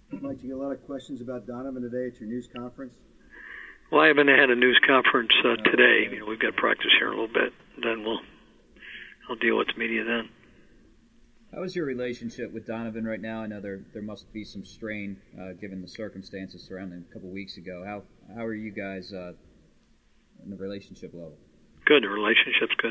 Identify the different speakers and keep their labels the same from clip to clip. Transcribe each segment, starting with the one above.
Speaker 1: Mike, you get a lot of questions about Donovan today at your news conference.
Speaker 2: Well, I haven't had a news conference today.
Speaker 1: Okay.
Speaker 2: We've got practice here in a little bit. Then I'll deal with the media then.
Speaker 3: How is your relationship with Donovan right now? I know there must be some strain given the circumstances surrounding him a couple weeks ago. How are you guys in the relationship level?
Speaker 2: Good. The relationship's good.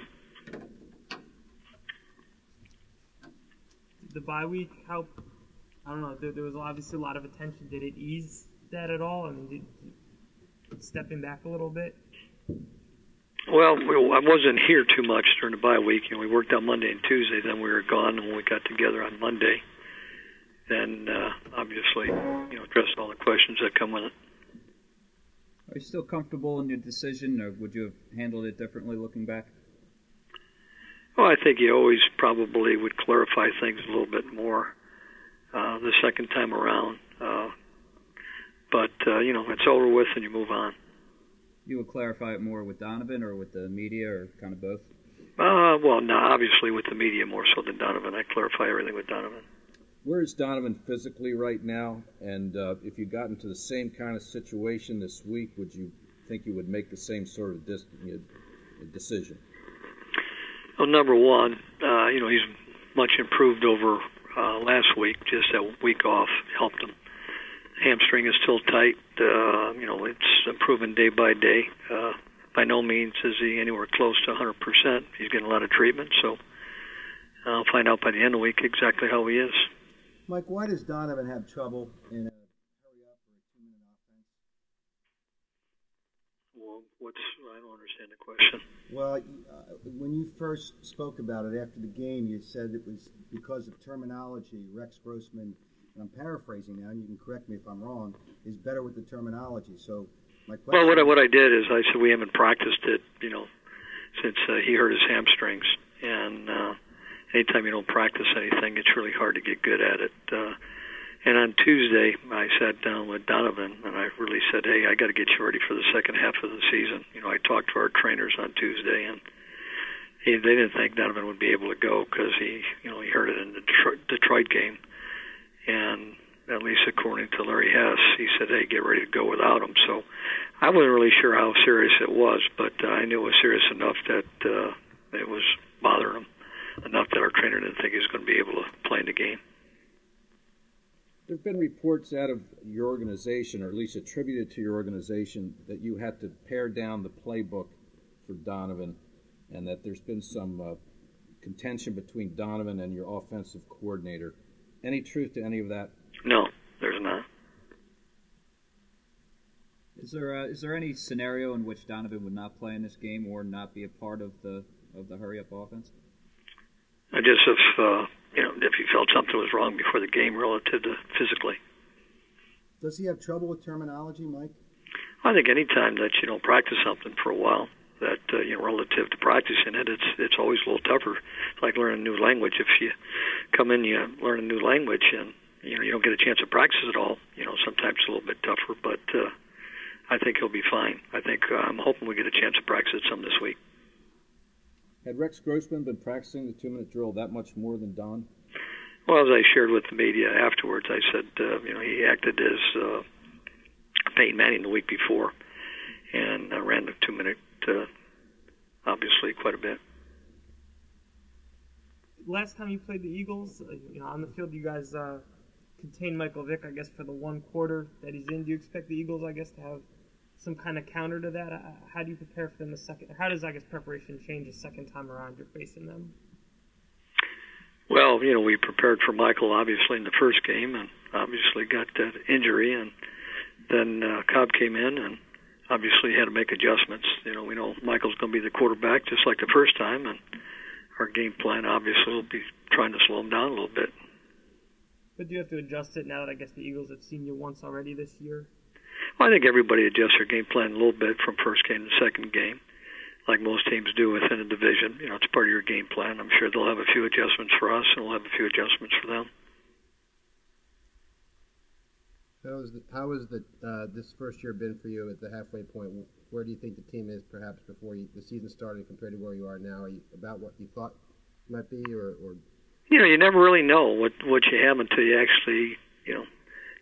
Speaker 4: The bye week help? I don't know. There was obviously a lot of attention. Did it ease that at all? I mean, stepping back a little bit?
Speaker 2: Well, I wasn't here too much during the bye week. We worked on Monday and Tuesday. Then we were gone, and when we got together on Monday, then obviously, addressed all the questions that come with it.
Speaker 3: Are you still comfortable in your decision, or would you have handled it differently looking back?
Speaker 2: Well, I think you always probably would clarify things a little bit more the second time around. But it's over with and you move on.
Speaker 3: You would clarify it more with Donovan or with the media or kind of both?
Speaker 2: Well, no, obviously with the media more so than Donovan. I clarify everything with Donovan.
Speaker 5: Where is Donovan physically right now? And if you got into the same kind of situation this week, would you think you would make the same sort of decision?
Speaker 2: Well, number one, he's much improved over last week. Just that week off helped him. Hamstring is still tight. It's improving day by day. By no means is he anywhere close to 100%. He's getting a lot of treatment, so I'll find out by the end of the week exactly how he is.
Speaker 1: Mike, why does Donovan have trouble in a hurry-up or a 2-minute offense?
Speaker 2: Well, I don't understand the question.
Speaker 1: Well, when you first spoke about it after the game, you said it was because of terminology. Rex Grossman, and I'm paraphrasing now, and you can correct me if I'm wrong, is better with the terminology. So my question.
Speaker 2: Well, what I did is I said we haven't practiced it, since he hurt his hamstrings, and anytime you don't practice anything, it's really hard to get good at it. And on Tuesday, I sat down with Donovan, and I really said, hey, I got to get you ready for the second half of the season. I talked to our trainers on Tuesday, and they didn't think Donovan would be able to go because he hurt it in the Detroit game. And at least according to Larry Hess, he said, hey, get ready to go without him. So I wasn't really sure how serious it was, but I knew it was serious enough that it was bothering him, enough that our trainer didn't think he was going to be able to play in the game.
Speaker 5: There have been reports out of your organization, or at least attributed to your organization, that you had to pare down the playbook for Donovan, and that there's been some contention between Donovan and your offensive coordinator. Any truth to any of that?
Speaker 2: No, there's not.
Speaker 3: Is there any scenario in which Donovan would not play in this game or not be a part of the hurry-up offense?
Speaker 2: I just if he felt something was wrong before the game relative to physically.
Speaker 1: Does he have trouble with terminology, Mike?
Speaker 2: I think any time that you don't practice something for a while, that relative to practicing it, it's always a little tougher. It's like learning a new language. If you come in, you learn a new language, and you don't get a chance to practice it all. Sometimes it's a little bit tougher, but I think he'll be fine. I'm hoping we get a chance to practice it some this week.
Speaker 5: Had Rex Grossman been practicing the 2-minute drill that much more than Don?
Speaker 2: Well, as I shared with the media afterwards, I said, he acted as Peyton Manning the week before and ran the 2-minute, obviously, quite a bit.
Speaker 4: Last time you played the Eagles, on the field, you guys contained Michael Vick, I guess, for the one quarter that he's in. Do you expect the Eagles, I guess, to have some kind of counter to that? How do you prepare for them the second? How does, I guess, preparation change the second time around you're facing them?
Speaker 2: Well, we prepared for Michael, obviously, in the first game, and obviously got that injury, and then Cobb came in and obviously had to make adjustments. We know Michael's going to be the quarterback just like the first time, and our game plan obviously will be trying to slow him down a little bit.
Speaker 4: But do you have to adjust it now that I guess the Eagles have seen you once already this year?
Speaker 2: Well, I think everybody adjusts their game plan a little bit from first game to second game, like most teams do within a division. It's part of your game plan. I'm sure they'll have a few adjustments for us, and we'll have a few adjustments for them.
Speaker 6: How has this first year been for you at the halfway point? Where do you think the team is perhaps before the season started compared to where you are now? Are you about what you thought you might be, or?
Speaker 2: You never really know what you have until you actually,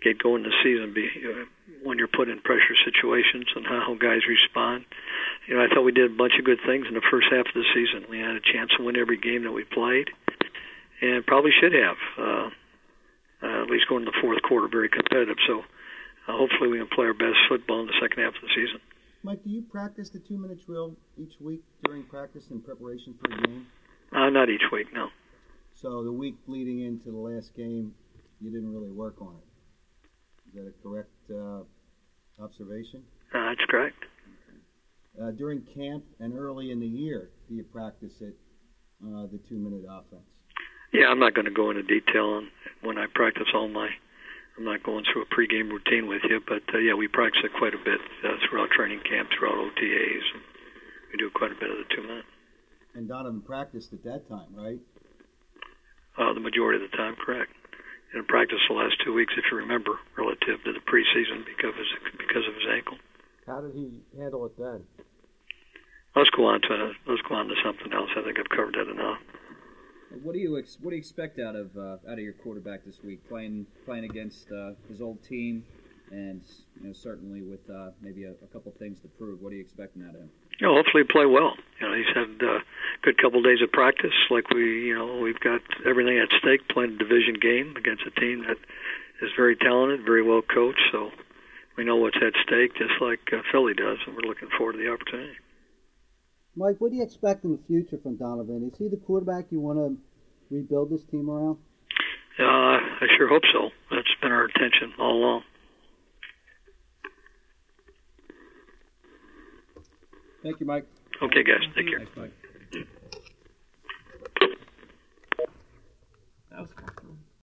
Speaker 2: get going this season when you're put in pressure situations and how guys respond. I thought we did a bunch of good things in the first half of the season. We had a chance to win every game that we played, and probably should have. At least going to the fourth quarter, very competitive. So hopefully we can play our best football in the second half of the season.
Speaker 1: Mike, do you practice the 2-minute drill each week during practice in preparation for a game?
Speaker 2: Not each week, no.
Speaker 1: So the week leading into the last game, you didn't really work on it. Is that a correct observation?
Speaker 2: That's correct.
Speaker 1: During camp and early in the year, do you practice it, the 2-minute offense?
Speaker 2: Yeah, I'm not going to go into detail on when I practice I'm not going through a pregame routine with you, but yeah, we practice it quite a bit throughout training camp, throughout OTAs. We do quite a bit of the 2-minute.
Speaker 1: And Donovan practiced at that time, right?
Speaker 2: The majority of the time, correct. And practice the last 2 weeks, if you remember, relative to the preseason because of his ankle.
Speaker 7: How did he handle it then?
Speaker 2: Let's go on to something else. I think I've covered that enough.
Speaker 3: What do you expect out of your quarterback this week? Playing against his old team, and certainly with maybe a couple things to prove. What are you expecting out of him?
Speaker 2: Hopefully play well. He's had a good couple of days of practice. Like we've got everything at stake. Playing a division game against a team that is very talented, very well coached. So we know what's at stake, just like Philly does, and we're looking forward to the opportunity.
Speaker 8: Mike, what do you expect in the future from Donovan? Is he the quarterback you want to rebuild this team around?
Speaker 2: I sure hope so. That's been our intention all along.
Speaker 5: Thank you, Mike.
Speaker 2: Okay, guys. Take care.
Speaker 3: Thanks, Mike.